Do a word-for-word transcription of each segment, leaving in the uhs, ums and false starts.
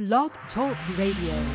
Blog Talk Radio.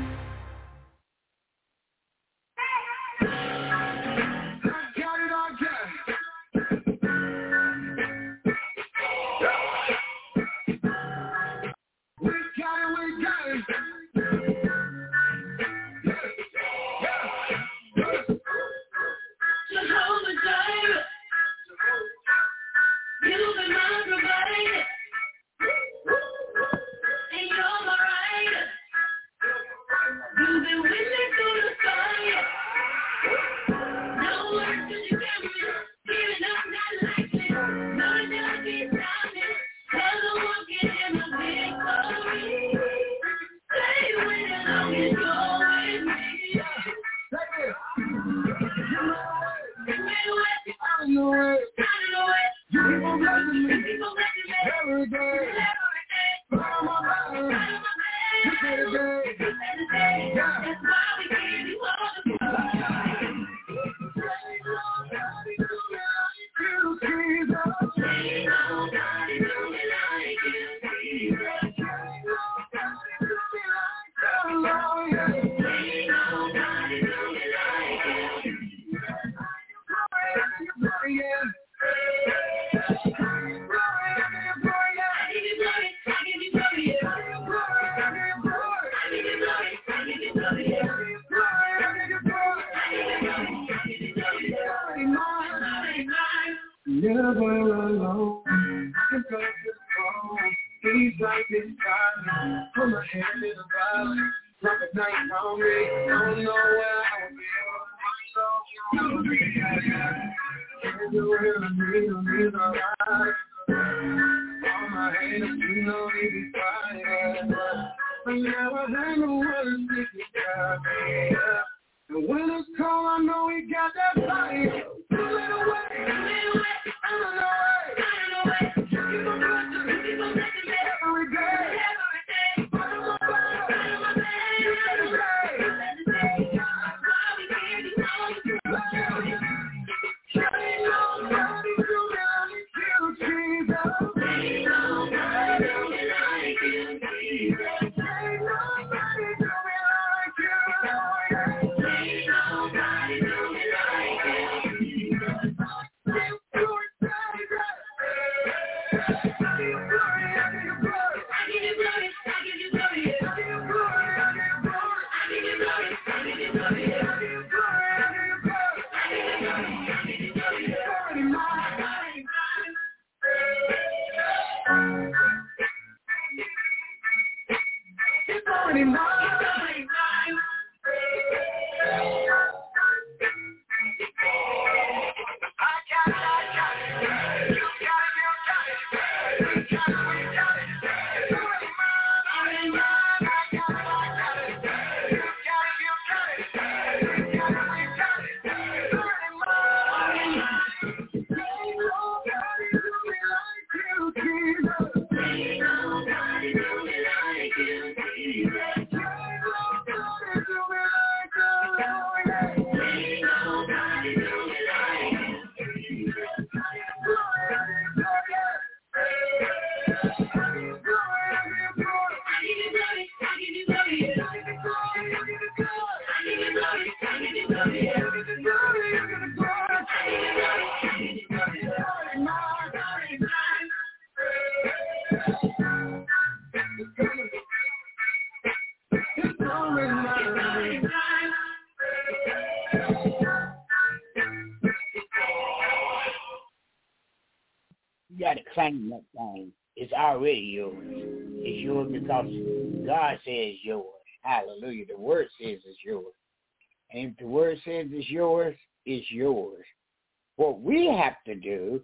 Claim that thing. It's already yours. It's yours because God says yours. Hallelujah. The word says it's yours. And if the word says it's yours, it's yours. What we have to do,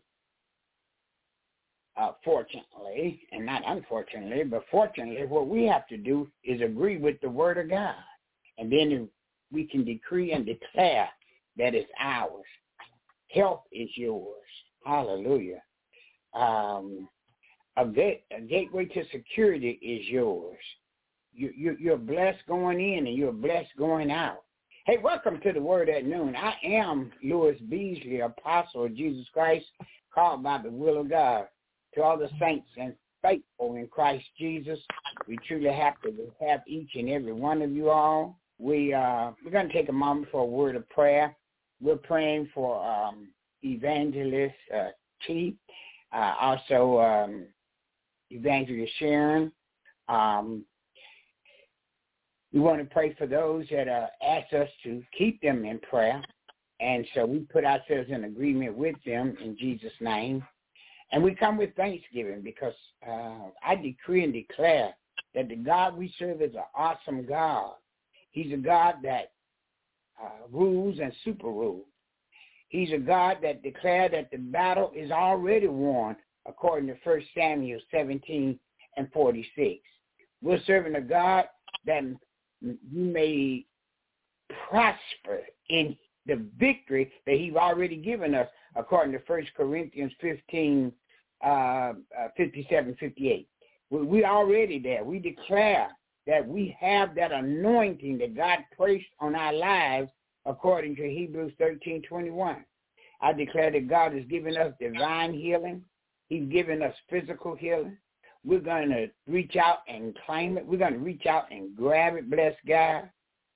uh, fortunately, and not unfortunately, but fortunately, what we have to do is agree with the word of God. And then we can decree and declare that it's ours. Health is yours. Hallelujah. Um, a, gate, a gateway to security is yours. You, you, you're blessed going in and you're blessed going out. Hey, welcome to the Word at Noon. I am Louis Beasley, apostle of Jesus Christ, called by the will of God. To all the saints and faithful in Christ Jesus. We truly have to have each and every one of you all. We, uh, we're going to take a moment for a word of prayer. We're praying for um, Evangelist uh, T, uh, also um, Evangelist Sharon. Um, we want to pray for those that uh, ask us to keep them in prayer. And so we put ourselves in agreement with them in Jesus' name. And we come with thanksgiving because uh, I decree and declare that the God we serve is an awesome God. He's a God that uh, rules and super rules. He's a God that declared that the battle is already won, according to First Samuel seventeen and forty-six. We're serving a God that you may prosper in the victory that he's already given us, according to First Corinthians fifteen, uh, uh, fifty-seven, fifty-eight. We, we're already there. We declare that we have that anointing that God placed on our lives, according to Hebrews thirteen, twenty-one. I declare that God has given us divine healing. He's given us physical healing. We're going to reach out and claim it. We're going to reach out and grab it, bless God.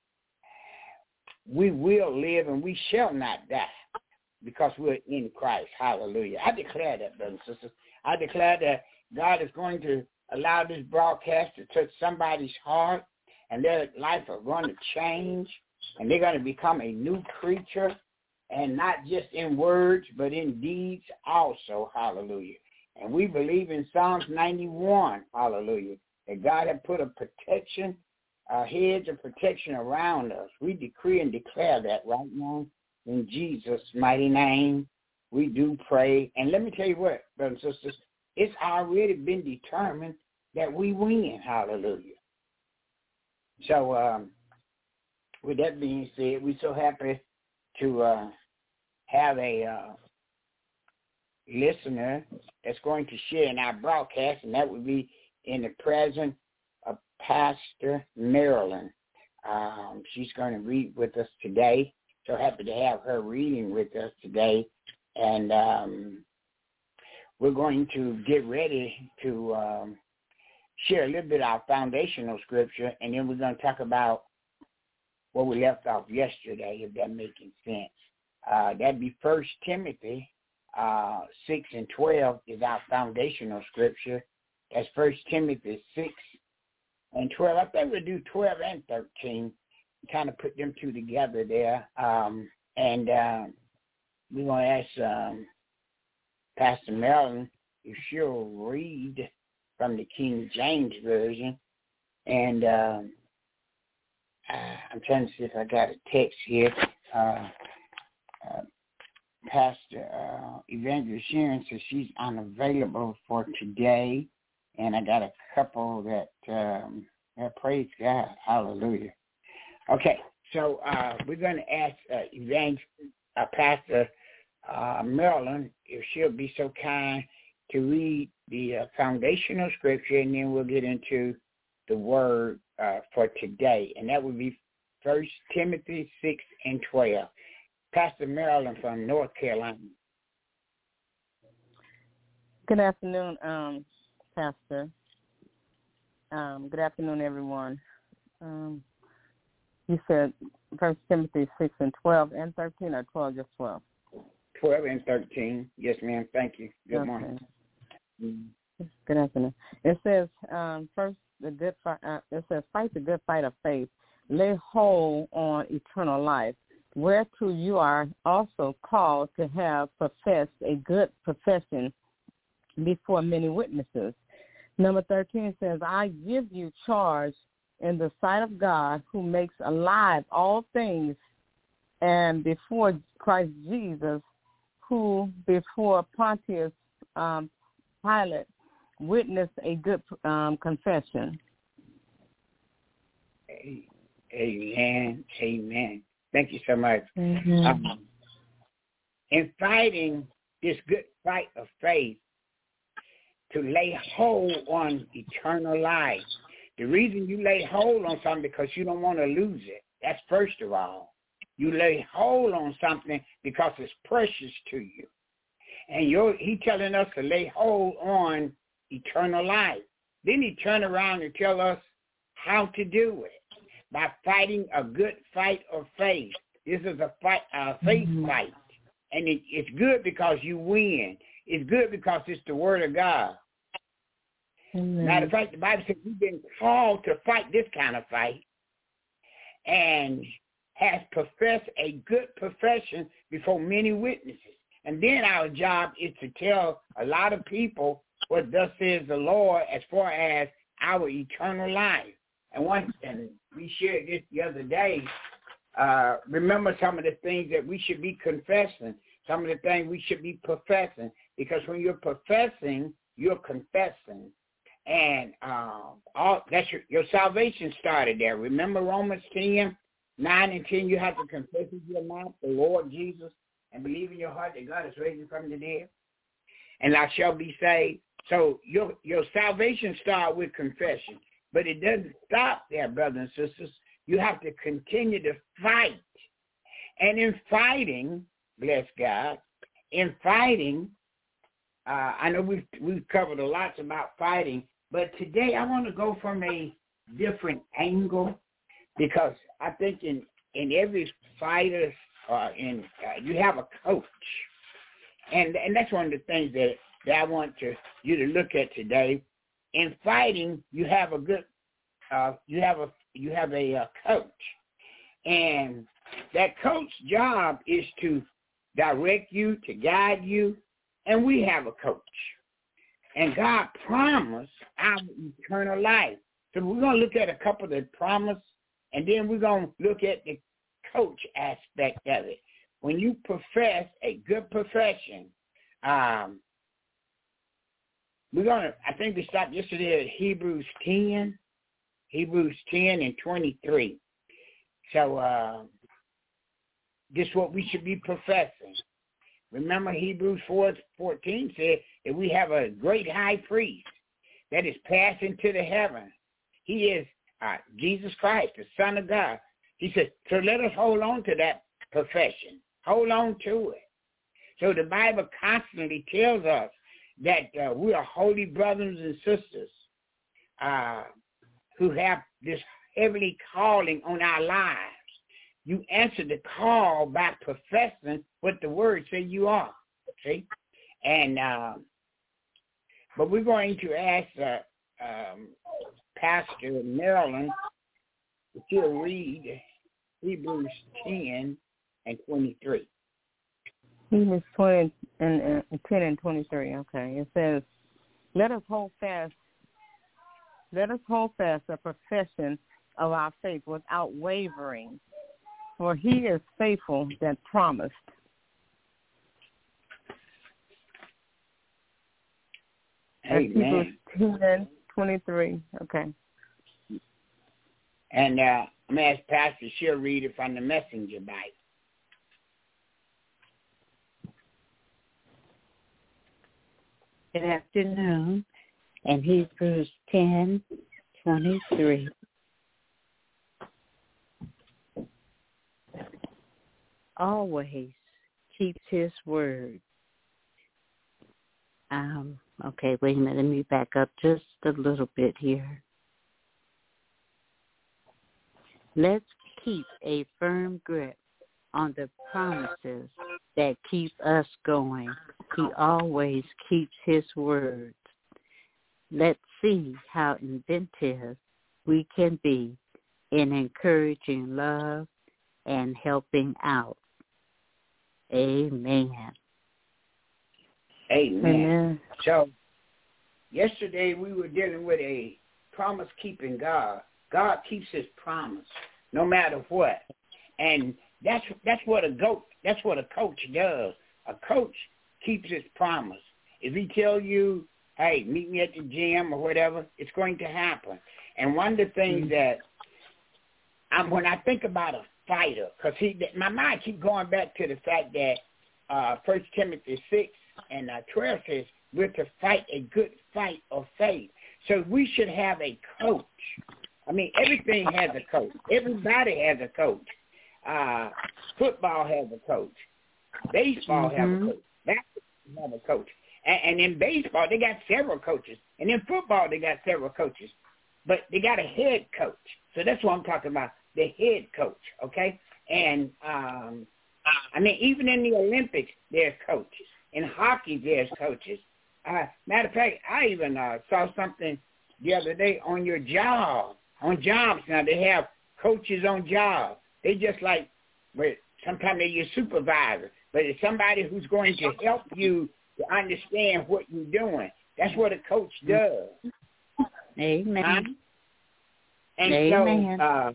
We will live and we shall not die because we're in Christ. Hallelujah. I declare that, brothers and sisters. I declare that God is going to allow this broadcast to touch somebody's heart and their life are going to change and they're going to become a new creature, and not just in words but in deeds also. Hallelujah. And we believe in Psalms ninety-one, hallelujah, that God had put a protection a hedge of protection around us. We decree and declare that right now in Jesus' mighty name. We do pray. And let me tell you what, brothers and sisters, it's already been determined that we win. Hallelujah. So um, with that being said, we're so happy to uh, have a uh, listener that's going to share in our broadcast, and that would be in the present of Pastor Marilyn. Um, she's going to read with us today. So happy to have her reading with us today. And um, we're going to get ready to um, share a little bit of our foundational scripture, and then we're going to talk about where we left off yesterday, if that's making sense. Uh, that'd be First Timothy uh, six and twelve is our foundational scripture. That's First Timothy six and twelve. I think we'll do twelve and thirteen, kind of put them two together there. Um, and uh, we're going to ask um, Pastor Marilyn if she'll read from the King James Version. And um, uh, I'm trying to see if I got a text here. Uh, uh, Pastor uh, Evangelist Sharon says she's unavailable for today. And I got a couple that, um, yeah, praise God, hallelujah. Okay, so uh, we're going to ask uh, Evangelist, uh, Pastor uh, Marilyn if she'll be so kind to read the uh, foundational scripture, and then we'll get into the word uh, for today. And that would be First Timothy six and twelve. Pastor Marilyn from North Carolina. Good afternoon, um, Pastor. Um, good afternoon, everyone. Um, you said First Timothy six and twelve and thirteen, or twelve, just twelve? Twelve and thirteen. Yes, ma'am. Thank you. Good okay. morning. Mm-hmm. Good afternoon. It says um, first the good fight. Uh, it says fight the good fight of faith. Lay hold on eternal life, whereto you are also called to have professed a good profession before many witnesses. Number thirteen says, I give you charge in the sight of God, who makes alive all things, and before Christ Jesus, who before Pontius um, Pilate witnessed a good um, confession. Amen. Amen. Thank you so much. Mm-hmm. Um, in fighting this good fight of faith, to lay hold on eternal life. The reason you lay hold on something because you don't want to lose it. That's first of all. You lay hold on something because it's precious to you. And you're, he telling us to lay hold on eternal life. Then he turned around and tell us how to do it, by fighting a good fight of faith. This is a fight, a faith mm-hmm. fight. And it, it's good because you win. It's good because it's the word of God. Mm-hmm. Matter of fact, the Bible says we've been called to fight this kind of fight and has professed a good profession before many witnesses. And then our job is to tell a lot of people what thus says the Lord as far as our eternal life. And once, and we shared this the other day, uh, remember some of the things that we should be confessing, some of the things we should be professing, because when you're professing, you're confessing. And uh, all that's your, your salvation started there. Remember Romans ten, nine and ten, you have to confess with your mouth the Lord Jesus and believe in your heart that God is raising from the dead, and thou shalt be saved. So your your salvation starts with confession. But it doesn't stop there, brothers and sisters. You have to continue to fight. And in fighting, bless God, in fighting, uh, I know we've, we've covered a lot about fighting, but today I want to go from a different angle, because I think in, in every fighter, uh, in uh, you have a coach. And and that's one of the things that, that I want to you to look at today. In fighting, you have a good, uh, you have a you have a uh, coach, and that coach's job is to direct you, to guide you, and we have a coach, and God promised our eternal life. So we're gonna look at a couple of the promise, and then we're gonna look at the coach aspect of it. When you profess a good profession, um. We're gonna. I think we stopped yesterday at Hebrews ten, Hebrews ten and twenty-three. So uh, this is what we should be professing. Remember, Hebrews four fourteen said that we have a great high priest that is passing to the heaven. He is uh, Jesus Christ, the Son of God. He said, so let us hold on to that profession. Hold on to it. So the Bible constantly tells us that uh, we are holy brothers and sisters uh, who have this heavenly calling on our lives. You answer the call by professing what the word say you are. See, and uh, but we're going to ask uh, um, Pastor Marilyn if she'll read Hebrews ten and twenty-three. Hebrews twenty and uh, ten and twenty-three. Okay, it says, "Let us hold fast. Let us hold fast the profession of our faith without wavering, for He is faithful that promised." Amen. Hebrews ten twenty-three. Okay. And uh, I'm gonna ask Pastor. She'll read it from the Messenger Bible. Good afternoon, and Hebrews ten twenty-three. Always keeps His word. Um. Okay, wait a minute. Let me back up just a little bit here. Let's keep a firm grip on the promises that keep us going. He always keeps His word. Let's see how inventive we can be in encouraging love and helping out. Amen. Amen. Amen. So, yesterday we were dealing with a promise-keeping God. God keeps His promise, no matter what, and that's that's what a goat. That's what a coach does. A coach keeps his promise. If he tell you, "Hey, meet me at the gym" or whatever, it's going to happen. And one of the things mm-hmm. that I'm, when I think about a fighter, because he, my mind keeps going back to the fact that uh, First Timothy six and uh, twelve says we're to fight a good fight of faith. So we should have a coach. I mean, everything has a coach. Everybody has a coach. Uh, football has a coach. Baseball mm-hmm. has a coach. Basketball has a coach. And, and in baseball, they got several coaches. And in football, they got several coaches. But they got a head coach. So that's what I'm talking about, the head coach, okay? And, um, I mean, even in the Olympics, there's coaches. In hockey, there's coaches. Uh, matter of fact, I even uh, saw something the other day on your job. On jobs now, they have coaches on jobs. They just like, well, sometimes they're your supervisor, but it's somebody who's going to help you to understand what you're doing. That's what a coach does. Amen. Huh? And Amen. so uh,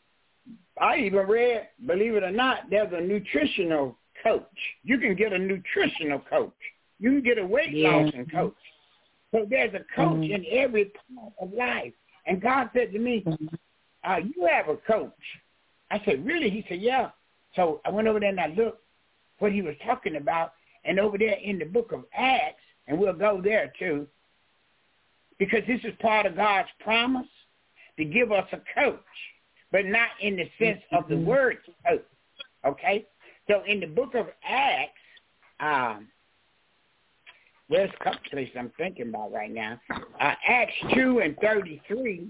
I even read, believe it or not, there's a nutritional coach. You can get a nutritional coach. You can get a weight Yeah. loss coach. So there's a coach Mm-hmm. in every part of life. And God said to me, uh, you have a coach. I said, really? He said, yeah. So I went over there and I looked what he was talking about. And over there in the book of Acts, and we'll go there too, because this is part of God's promise to give us a coach, but not in the sense of the word coach, okay? So in the book of Acts, um, there's a couple places I'm thinking about right now. Uh, Acts two and thirty-three,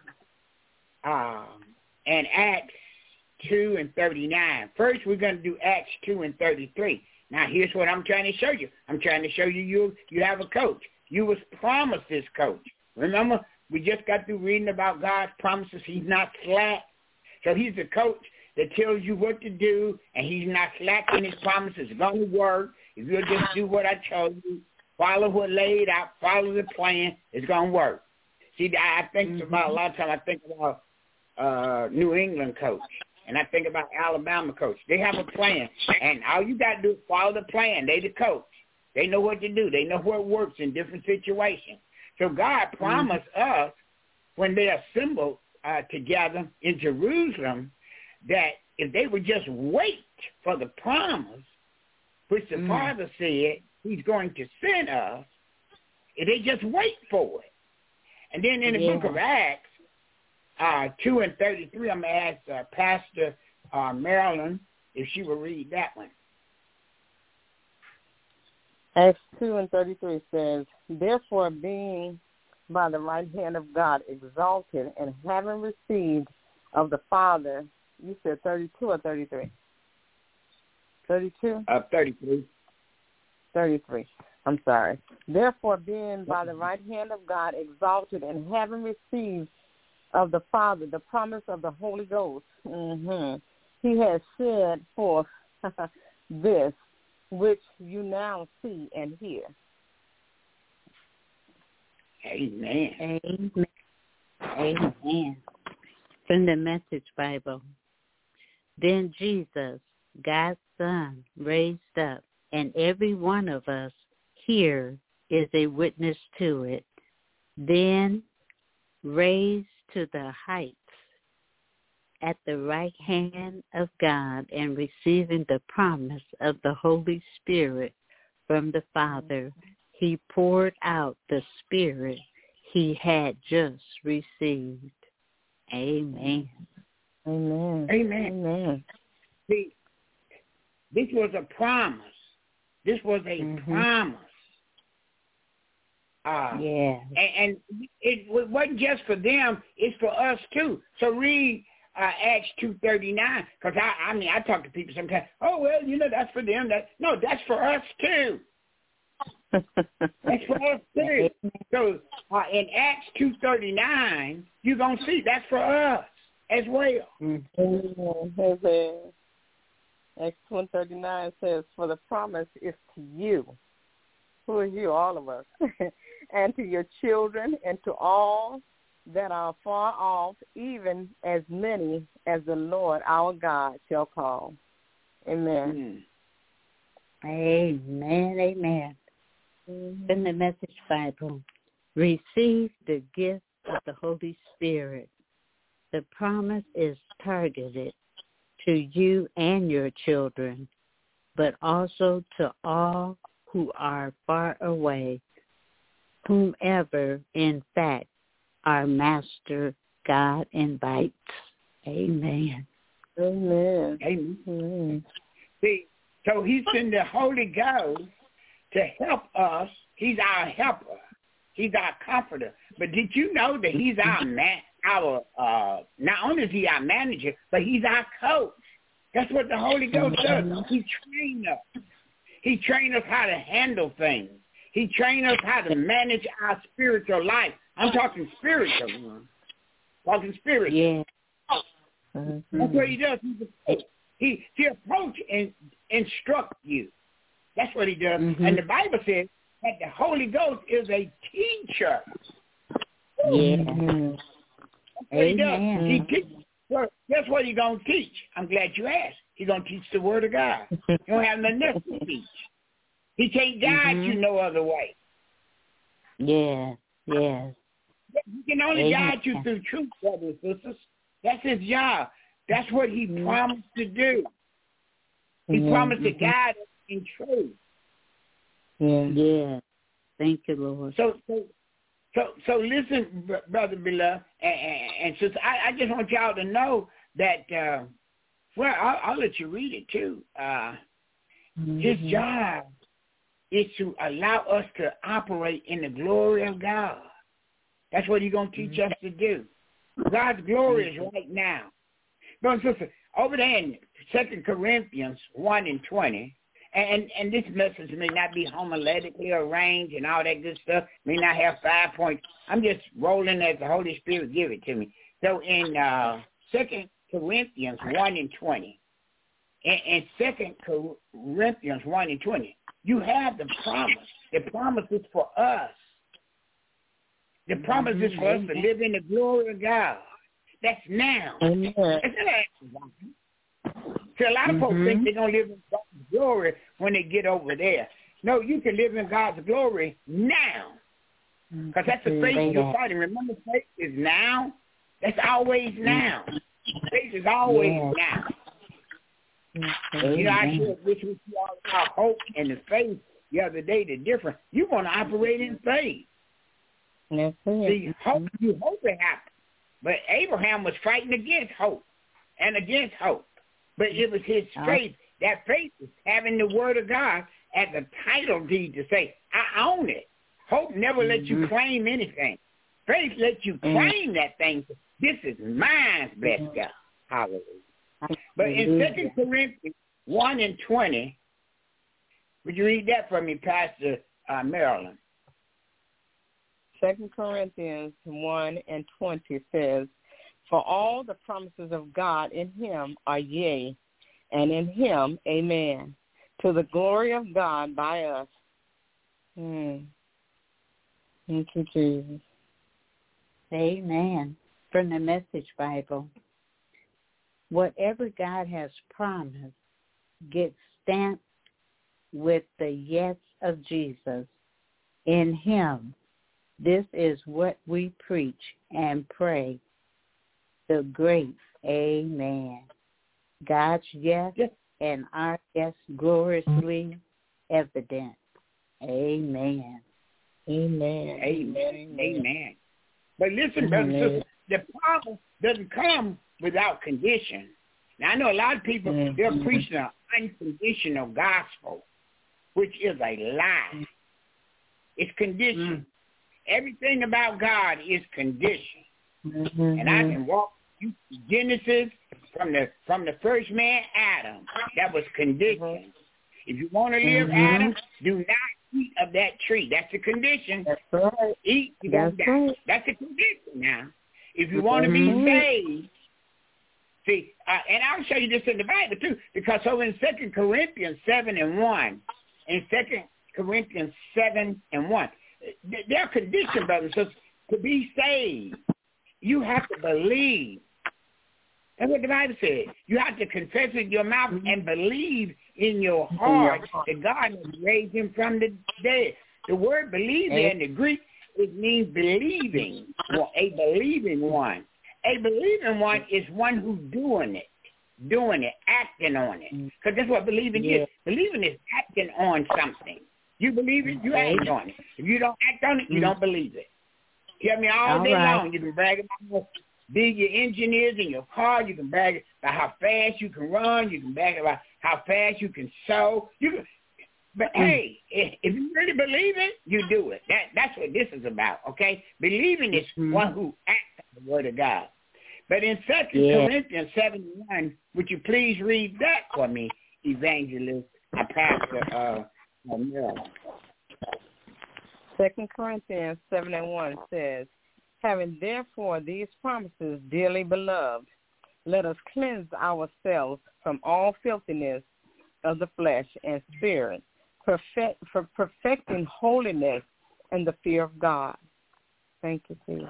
um, and Acts two and thirty-nine. First, we're going to do Acts two and thirty-three. Now, here's what I'm trying to show you. I'm trying to show you you, you have a coach. You was promised this coach. Remember, we just got through reading about God's promises. He's not slack. So he's a coach that tells you what to do, and he's not slack in his promises. It's going to work. If you'll just do what I told you, follow what laid out, follow the plan, it's going to work. See, I think mm-hmm. about a lot of times I think about uh, New England coach, and I think about Alabama coach. They have a plan, and all you got to do is follow the plan. They the coach. They know what to do. They know what works in different situations. So God promised mm-hmm. us when they assembled uh, together in Jerusalem that if they would just wait for the promise, which the mm-hmm. Father said he's going to send us, if they just wait for it. And then in the yeah. book of Acts, uh, two and thirty-three, I'm going to ask uh, Pastor uh, Marilyn if she will read that one. Acts two and thirty-three says, therefore being by the right hand of God exalted and having received of the Father, you said thirty-two or thirty-three? thirty-two? Uh, thirty-three. thirty-three. I'm sorry. Therefore being by the right hand of God exalted and having received of the Father the promise of the Holy Ghost, mm-hmm. he has shed forth this, which you now see and hear. Amen. Amen. Amen. From the Message Bible. Then Jesus, God's Son, raised up, and every one of us here is a witness to it. Then raised to the heights at the right hand of God and receiving the promise of the Holy Spirit from the Father, he poured out the Spirit he had just received. Amen. Amen. Amen. Amen. See, this was a promise. This was a mm-hmm. promise. Uh, yeah. And, and it wasn't just for them, it's for us too. So read uh, Acts two thirty-nine, because I, I mean, I talk to people sometimes, oh, well, you know, that's for them. That No, that's for us too. That's for us too. So uh, in Acts two thirty-nine, you're going to see that's for us as well. Amen. Acts two thirty-nine says, for the promise is to you. Who are you? All of us. And to your children and to all that are far off, even as many as the Lord our God shall call. Amen. Mm. Amen. Amen. Mm-hmm. In the Message Bible, receive the gift of the Holy Spirit. The promise is targeted to you and your children, but also to all who are far away, whomever, in fact, our Master God invites. Amen. Amen. Amen. Amen. See, so he sent the Holy Ghost to help us He's our helper. He's our comforter. But did you know that he's our man, our, uh, not only is he our manager, but he's our coach. That's what the Holy Ghost does. He trains us. He trains us how to handle things. He trains us how to manage our spiritual life. I'm talking spiritual. I'm talking spiritual. Yeah. Mm-hmm. That's what he does. He, he, he approach and instruct you. That's what he does. Mm-hmm. And the Bible says that the Holy Ghost is a teacher. Yeah. Mm-hmm. That's what he does. He teaches. Well, that's what he's going to teach. I'm glad you asked. He's going to teach the Word of God. You don't have nothing else to teach. He can't guide mm-hmm. you no other way. Yes, yes. He can only Amen. guide you through truth, brothers and sisters. That's his job. That's what he mm-hmm. promised to do. He mm-hmm. promised to guide us in truth. Yeah, yeah. Thank you, Lord. So, so, so, so listen, brother beloved, and, and, and sister, I, I just want y'all to know that. Uh, well, I'll, I'll let you read it too. Uh, mm-hmm. His job is to allow us to operate in the glory of God. That's what he's going to teach us to do. God's glory is right now. Brothers and sisters, over there in Second Corinthians one and twenty, and, and this message may not be homiletically arranged and all that good stuff, may not have five points. I'm just rolling as the Holy Spirit give it to me. So in uh, Second Corinthians one and twenty, and, and Second Corinthians one and twenty, you have the promise. The promise is for us. The promise mm-hmm. is for us to live in the glory of God. That's now. Mm-hmm. So a lot of mm-hmm. folks think they're going to live in God's glory when they get over there. No, you can live in God's glory now. Because that's the faith you're fighting. Remember, faith is now. That's always now. Faith is always yeah. now. Mm-hmm. You know, I shared this with you all about hope and the faith the other day. The difference. You want to operate in faith. Yes, See, hope, you hope it happens. But Abraham was fighting against hope and against hope. But it was his faith. That faith is having the word of God as a title deed to say, I own it. Hope never lets you claim anything. Faith lets you claim that thing. This is mine, bless God. Hallelujah. But in Second Corinthians one and twenty, would you read that for me, Pastor uh, Marilyn? Second Corinthians one and twenty says, for all the promises of God in him are yea, and in him amen, to the glory of God by us. Hmm. Thank you, Jesus. Amen. From the Message Bible. Whatever God has promised gets stamped with the yes of Jesus. In him. This is what we preach and pray. The great Amen. God's yes, yes. and our yes gloriously evident. Amen. Amen. Amen. Amen. But listen, brothers and sisters, the promise doesn't come without condition. Now, I know a lot of people, mm-hmm. they're preaching an unconditional gospel, which is a lie. It's conditioned. Mm-hmm. Everything about God is conditioned. Mm-hmm. And I can walk you to Genesis from the from the first man, Adam. That was conditioned. Mm-hmm. If you want to live, mm-hmm. Adam, do not eat of that tree. That's a condition. That's right. Eat, you That's die. Right. That's a condition now. If you want to mm-hmm. be saved, see, uh, and I'll show you this in the Bible too, because over in Second Corinthians seven and one, in Second Corinthians seven and one, there are conditions, brothers and sisters, to be saved. You have to believe. That's what the Bible says. You have to confess with your mouth and believe in your heart that God has raised him from the dead. The word believe in the Greek, it means believing, well, a believing one. A believing one is one who's doing it, doing it, acting on it. Because that's what believing yeah. is. Believing is acting on something. You believe it, you act on it. If you don't act on it, you don't believe it. Hear me all, all day right. long. You can brag about how big your engine is in your car. You can brag about how fast you can run. You can brag about how fast you can sew. You can, But hey, if, if you really believe it, you do it. That that's what this is about, okay? Believing is mm-hmm. one who acts on the word of God. But in Second Yeah. Corinthians seven one, would you please read that for me, Evangelist, uh, Pastor uh, Mel? Second Corinthians seven and one says, having therefore these promises, dearly beloved, let us cleanse ourselves from all filthiness of the flesh and spirit, perfect, for perfecting holiness and the fear of God. Thank you, Jesus.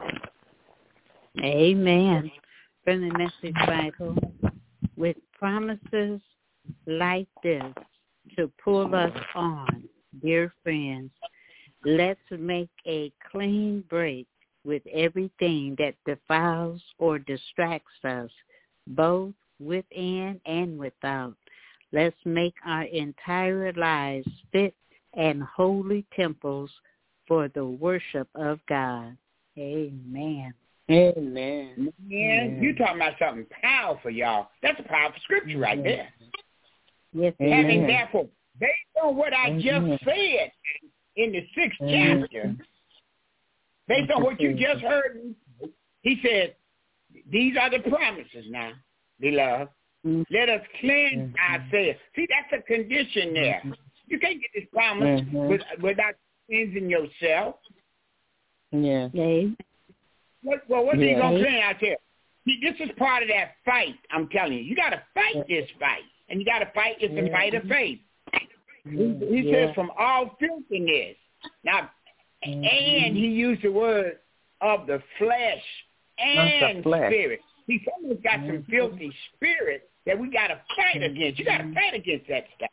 Amen. From the Message Bible, with promises like this to pull us on, dear friends, let's make a clean break with everything that defiles or distracts us, both within and without. Let's make our entire lives fit and holy temples for the worship of God. Amen. Amen. Man, you talking about something powerful, y'all. That's a powerful scripture right there. Yes, Having amen. therefore, based on what I Amen. just said in the sixth Amen. chapter, based on what you just heard, he said, these are the promises now, beloved. Mm-hmm. Let us cleanse Mm-hmm. ourselves. See, that's a condition there. You can't get this promise Mm-hmm. with, without cleansing yourself. Yeah. Amen. What, well, what's Yeah. he going to clean out there? See, this is part of that fight, I'm telling you. You got to fight this fight, and you got to fight. It's the Yeah. fight of faith. He, he Yeah. says from all filthiness. Now, Mm-hmm. and he used the word of the flesh and Of the flesh. spirit. See, some of us got some filthy spirit that we got to fight against. You got to fight against that stuff.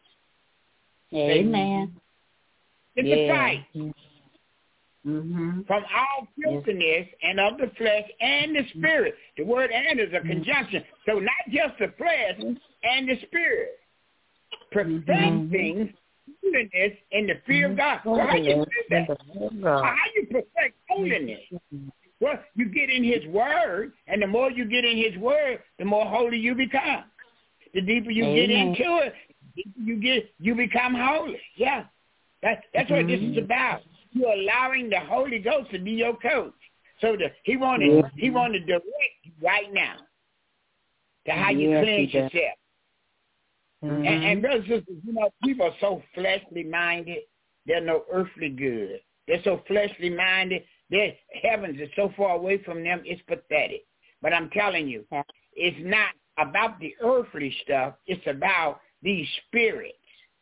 Amen. It's Yeah. a fight. Mm-hmm. From all filthiness and of the flesh and the spirit. The word and is a conjunction. So not just the flesh and the spirit. Perfecting holiness in the fear of God. Well, how you do that? How you perfect holiness? Well, you get in his word, and the more you get in his word, the more holy you become. The deeper you get Amen. into it, the deeper you get, you become holy. Yeah. That's that's what this is about. You're allowing the Holy Ghost to be your coach. So the, he wanted Yeah. he wanted to direct you right now to how you Yes, cleanse he does. yourself. Mm-hmm. And, and brothers and sisters, you know, people are so fleshly minded, they're no earthly good. They're so fleshly minded, their heavens is so far away from them, it's pathetic. But I'm telling you, it's not about the earthly stuff, it's about these spirits.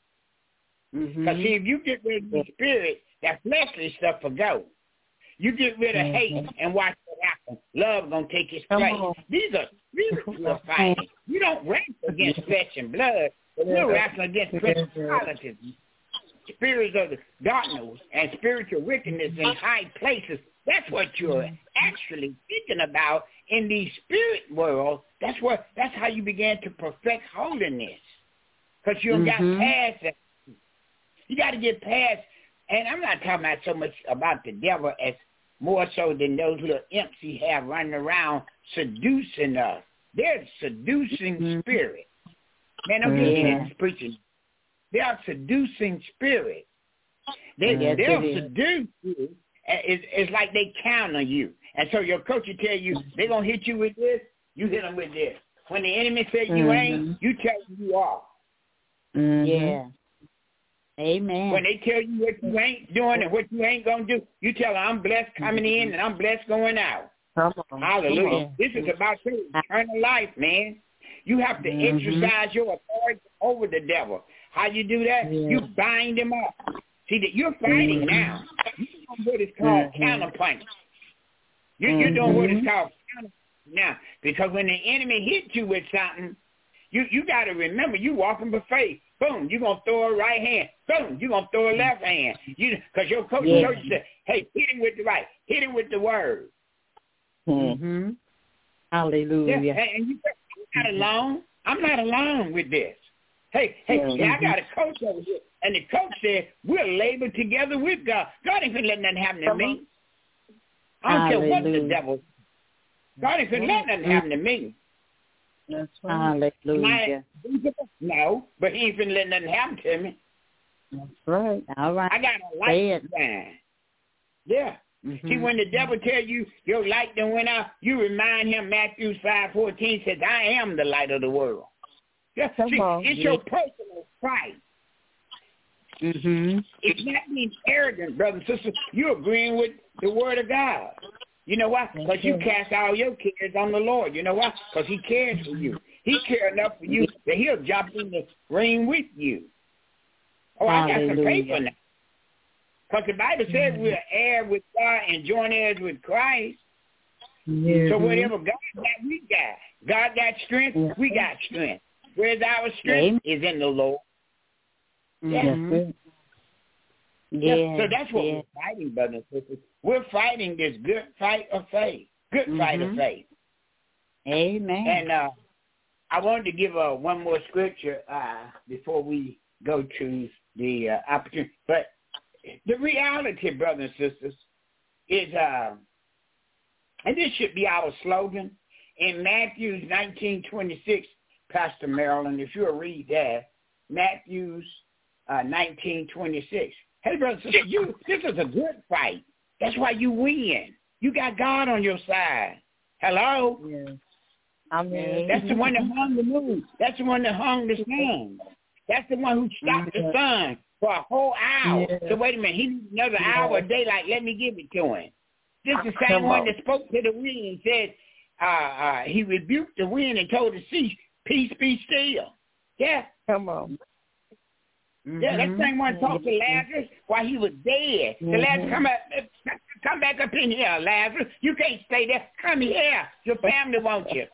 Because Mm-hmm. see, if you get rid of these spirits, that fleshly stuff will go. You get rid of Mhm. hate and watch what happens. Love gonna take its Come place. on. These are spirits we're fighting. You don't wrestle against flesh and blood, but we're wrestling against principalities, spirits of the darkness, and spiritual wickedness in high places. That's what you're actually thinking about in the spirit world. That's what. That's how you began to perfect holiness, because you Mhm. got past that. You got to get past. And I'm not talking about so much about the devil as more so than those little imps he have running around seducing us. They're seducing Mhm. spirit. Man, don't get me Yeah. into preaching. They are seducing spirit. They, Yes, they'll it is. seduce you. And It's, it's like they counter you. And so your coach will tell you, they're going to hit you with this, you hit them with this. When the enemy says you Mhm. ain't, you tell them you are. Mm-hmm. Yeah. Amen. When they tell you what you ain't doing and what you ain't going to do, you tell them, I'm blessed coming in and I'm blessed going out. Come on. Hallelujah. Come on. This is about your eternal life, man. You have to Mhm. exercise your authority over the devil. How you do that? Yeah. You bind him up. See, that you're fighting Mhm. now. You're doing what is called Mhm. counterpunch. You, You're doing what is Mhm. called counterpunch now. Because when the enemy hits you with something, you, you got to remember, you walking by faith. Boom, you're going to throw a right hand. Boom, you're going to throw a left hand. You Because your coach Yeah. told you, said, hey, hit him with the right. Hit him with the word. Mhm. Mm-hmm. Yeah, Hallelujah. and, and you say, I'm not alone. I'm not alone with this. Hey, hey, Mhm. yeah, I got a coach over here. And the coach said, we'll labor together with God. God ain't going to let nothing happen to Come me. I don't care what the Hallelujah. devil. God ain't going to let nothing happen to me. That's right. Hallelujah. Am I- no, but he ain't going to let nothing happen to me. That's right. All right. I got a light sign. Yeah. Mm-hmm. See, when the devil tell you your light done went out, you remind him Matthew five fourteen says, I am the light of the world. Yeah. Come See, on. it's Yeah. your personal fight. Mm-hmm. It's not being arrogant, brothers and sisters. You're agreeing with the word of God. You know why? Because you cast all your cares on the Lord. You know why? Because he cares for you. He cares enough for you that he'll jump in the ring with you. Oh, I got some paper now. Because the Bible says mm-hmm. we're heir with God and joint heirs with Christ. Mm-hmm. So whatever God got, we got. God got strength, mm-hmm. we got strength. Where's our strength? Is in the Lord. Mm-hmm. Yeah. Yeah. yeah. So that's what yeah. we're fighting, brothers and sisters. We're fighting this good fight of faith. Good mm-hmm. fight of faith. Amen. And uh, I wanted to give uh, one more scripture uh, before we go to the uh, opportunity. But the reality, brothers and sisters, is, uh, and this should be our slogan, in Matthew nineteen twenty-six, Pastor Marilyn, if you'll read that, Matthew uh, nineteen twenty-six. Hey, brothers and sisters, you, this is a good fight. That's why you win. You got God on your side. Hello? Yeah. I mean, that's the one that hung the moon. That's the one that hung the sun. That's the one who stopped the sun for a whole hour. Yeah. So wait a minute, he needs another yeah. hour of daylight. Let me give it to him. This is the same Come one on. that spoke to the wind and said, uh, uh, he rebuked the wind and told the sea, peace, be still. Yeah. Come on. Mm-hmm. Yeah, that same one talked to Lazarus while he was dead. Mm-hmm. So Lazarus, come up, come back up in here, Lazarus. You can't stay there. Come here. Your family wants you.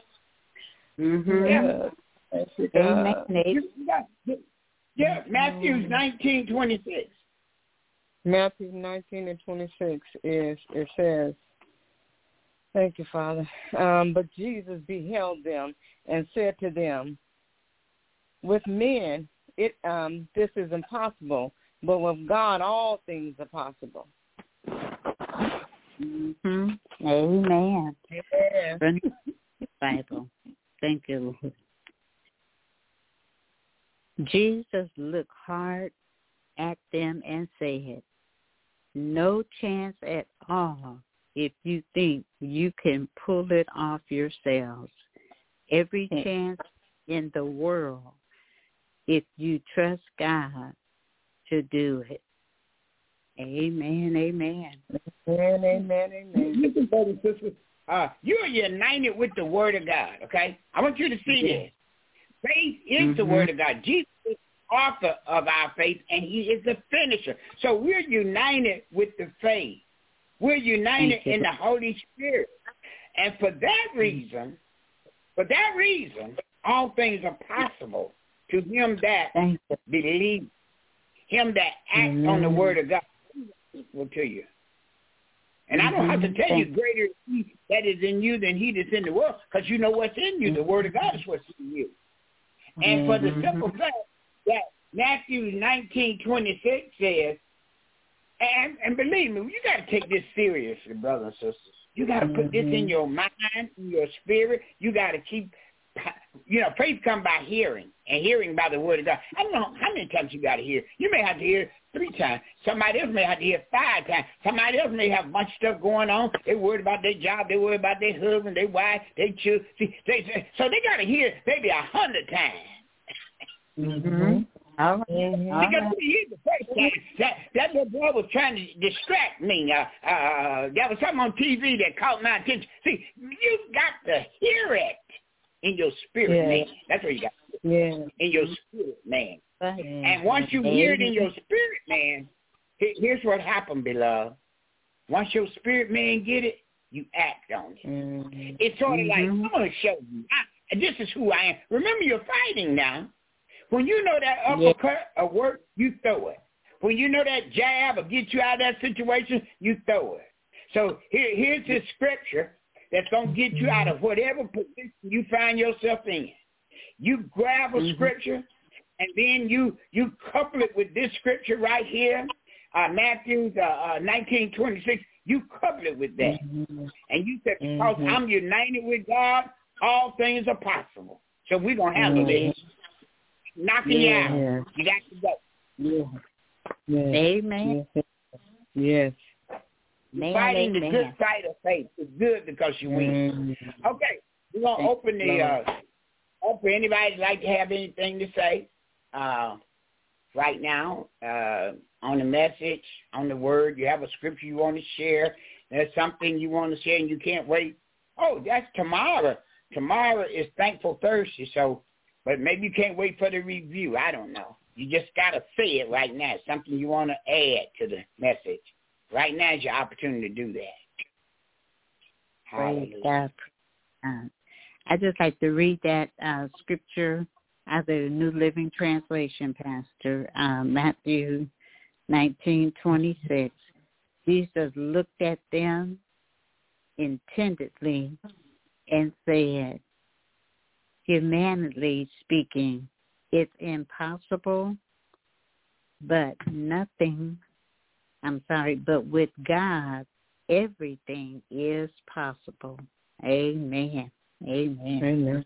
Mm-hmm. Yeah. Amen. Yeah, Matthew nineteen twenty-six. Matthew nineteen and twenty-six is, it says, thank you, Father. Um, but Jesus beheld them and said to them, with men, it um, this is impossible, but with God, all things are possible. Mm-hmm. Amen. Yeah. Bible. Thank you, Lord. Jesus looked hard at them and said, no chance at all if you think you can pull it off yourselves. Every chance in the world if you trust God to do it. Amen, amen. Amen, amen, amen. Listen, brothers and sisters, uh, you are united with the Word of God, okay? I want you to see yeah. this. Faith is mm-hmm. the Word of God. Jesus is the author of our faith, and he is the finisher. So we're united with the faith. We're united in the Holy Spirit. And for that reason, for that reason, all things are possible to him that believes, him that acts mm-hmm. on the Word of God. Will to you. And mm-hmm. I don't have to tell you, greater is he that is in you than he that's in the world, because you know what's in you. The Word of God is what's in you. And for the simple fact that Matthew nineteen twenty-six says, and, and believe me, you got to take this seriously, brothers and sisters. You got to put mm-hmm. this in your mind, in your spirit. You got to keep, you know, faith come by hearing, and hearing by the Word of God. I don't know how many times you got to hear. You may have to hear three times. Somebody else may have to hear five times. Somebody else may have a bunch of stuff going on. They worried about their job. They worried about their husband, their wife, their children. See, they, so they got to hear maybe a hundred times. Mm-hmm. All right. Mm-hmm. Because here's the first time that that little boy was trying to distract me. Uh, uh, there was something on T V that caught my attention. See, you got to hear it in your spirit, yeah. man. That's what you got to do. Yeah. In your spirit, man. And once you hear it in your spirit, man, here's what happened, beloved. Once your spirit man get it, you act on it. Mm-hmm. It's sort of like, I'm going to show you. I, this is who I am. Remember, you're fighting now. When you know that uppercut yeah. or work, you throw it. When you know that jab will get you out of that situation, you throw it. So here, here's this scripture that's going to get you out of whatever position you find yourself in. You grab a mm-hmm. scripture, and then you you couple it with this scripture right here, uh, Matthew uh, uh, nineteen twenty-six. You couple it with that. Mm-hmm. And you say, because mm-hmm. I'm united with God, all things are possible. So we're going to handle mm-hmm. this. Knocking yeah. you out. You got to go. Yeah. Yes. Amen. Yes. Yes. Man, Fighting amen. the good fight of faith is good because you win. Mm. Okay, we're going to open the, uh, open anybody would like to have anything to say uh, right now uh, on the message, on the word. You have a scripture you want to share. There's something you want to share and you can't wait. Oh, that's tomorrow. Tomorrow is Thankful Thursday, so, but maybe you can't wait for the review. I don't know. You just got to say it right now, something you want to add to the message. Right now is your opportunity to do that. Praise God. Uh, I just like to read that uh, scripture out of the New Living Translation, Pastor, uh, Matthew nineteen twenty-six. Jesus looked at them intently and said, humanly speaking, it's impossible, but nothing I'm sorry, but with God, everything is possible. Amen. Amen. Amen.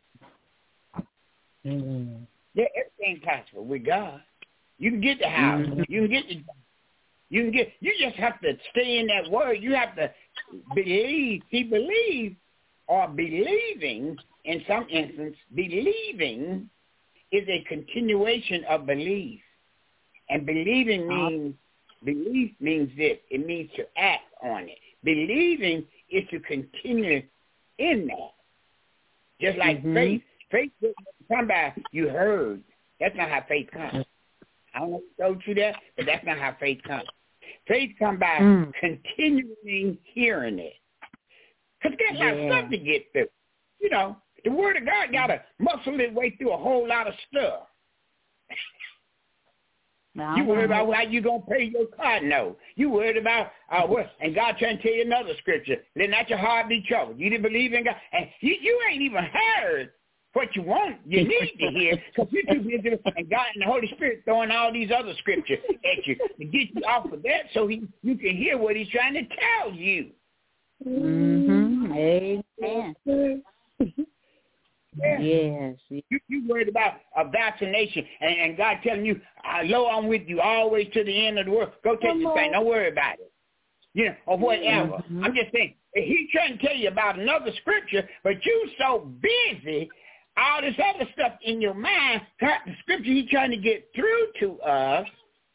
Amen. Yeah, everything's possible with God. You can get the house. Mm-hmm. You can get the. You can get. You just have to stay in that word. You have to believe. See, believe or believing in some instance, believing is a continuation of belief, and believing means. Belief means this. It means to act on it. Believing is to continue in that. Just like mm-hmm. faith. Faith doesn't come by you heard. That's not how faith comes. I don't know if I told you that, but that's not how faith comes. Faith comes by mm. continuing hearing it. Because there's yeah. a lot of stuff to get through. You know, the Word of God got to muscle its way through a whole lot of stuff. No, you worried about how you going to pay your car note. You worried about uh, what? And God trying to tell you another scripture. Let not your heart be troubled. You didn't believe in God. And you, you ain't even heard what you want, you need to hear, because you're too busy, and God and the Holy Spirit throwing all these other scriptures at you to get you off of that so he, you can hear what he's trying to tell you. Mm-hmm. Amen. Yeah. Yes. You, you worried about a vaccination, and, and God telling you, lo, I'm with you all the way to the end of the world. Go take this thing. Don't worry about it. You know, or whatever. Mm-hmm. I'm just saying, he's trying to tell you about another scripture, but you so busy, all this other stuff in your mind, the scripture he's trying to get through to us.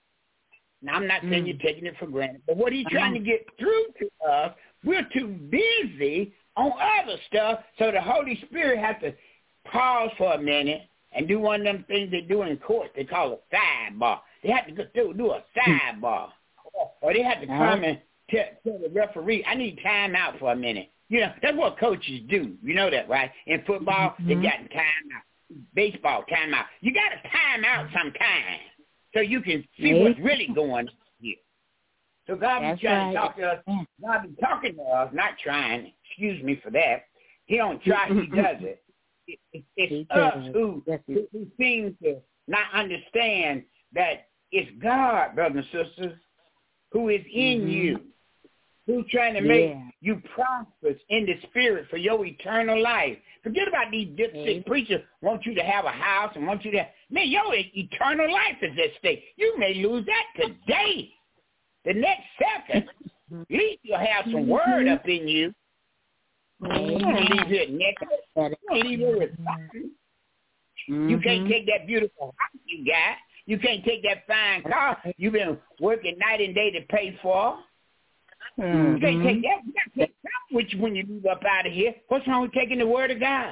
Now, I'm not saying mm. you're taking it for granted, but what he's trying to get through to us, we're too busy on other stuff, so the Holy Spirit has to pause for a minute and do one of them things they do in court. They call a sidebar. They have to go do, do a sidebar. Or, or they have to come and tell, tell the referee, I need time out for a minute. You know, that's what coaches do. You know that, right? In football, mm-hmm. they got time out. Baseball, time out. You got to time out sometime so you can see mm-hmm. what's really going on here. So God be trying right. to talk to us. God be talking to us, not trying. Excuse me for that. He don't try, he does it. it, it it's us who, who, who seem to not understand that it's God, brothers and sisters, who is in mm-hmm. you, who's trying to make yeah. you prosperous in the spirit for your eternal life. Forget about these dipstick mm-hmm. preachers want you to have a house and want you to, man, your eternal life is at stake. You may lose that today. The next second, at least you'll have some mm-hmm. word up in you. Mm-hmm. You don't leave here naked. You don't leave here with something. Mm-hmm. You can't take that beautiful house you got. You can't take that fine car you've been working night and day to pay for. Mm-hmm. You can't take that. You got to take that with you when you leave up out of here. What's wrong with taking the word of God?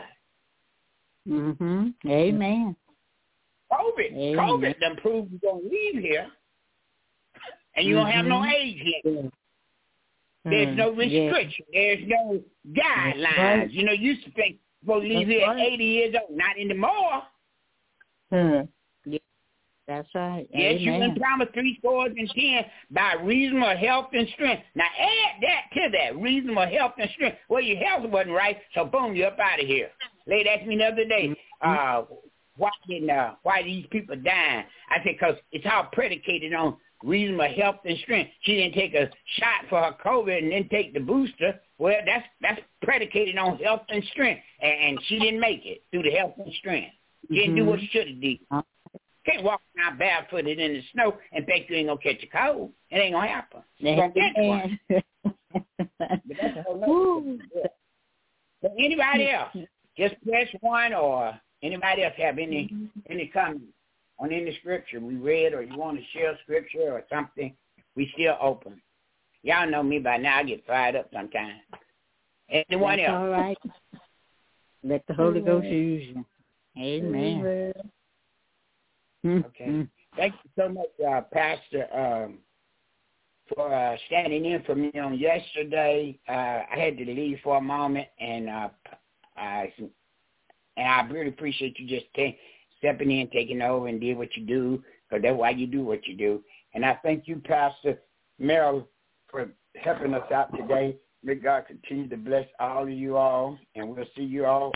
Mm-hmm. Amen. COVID. Amen. COVID done proved you're going to leave here. And you don't mm-hmm. have no age limit. Yeah. There's no restriction. Yeah. There's no guidelines. Right. You know, you used to think you're supposed to leave That's here right. at eighty years old. Not anymore. Hmm. Yeah. That's right. Yes, Amen. you can promise three scores and ten by reasonable health and strength. Now add that to that, reasonable health and strength. Well, your health wasn't right, so boom, you're up out of here. Lady asked me the other day, uh, why didn't uh, why these people dying? I said, because it's all predicated on reasonable health and strength. She didn't take a shot for her COVID and then take the booster. Well, that's that's predicated on health and strength, and, and she didn't make it through the health and strength. She didn't mm-hmm. do what she should have did. Can't walk around barefooted in the snow and think you ain't going to catch a cold. It ain't going to happen. You're going to catch one. But that's a whole nother thing. But anybody else, just press one, or anybody else have any any comments on any scripture we read, or you want to share scripture or something, we still open. Y'all know me by now. I get fired up sometimes. Anyone That's else? all right. Let the Holy Ghost use you. Amen. Okay. Thank you so much, uh, Pastor, um, for uh, standing in for me on yesterday. Uh, I had to leave for a moment, and uh, I, and I really appreciate you just t- stepping in, taking over, and did what you do, because that's why you do what you do. And I thank you, Pastor Merrill, for helping us out today. May God continue to bless all of you all, and we'll see you all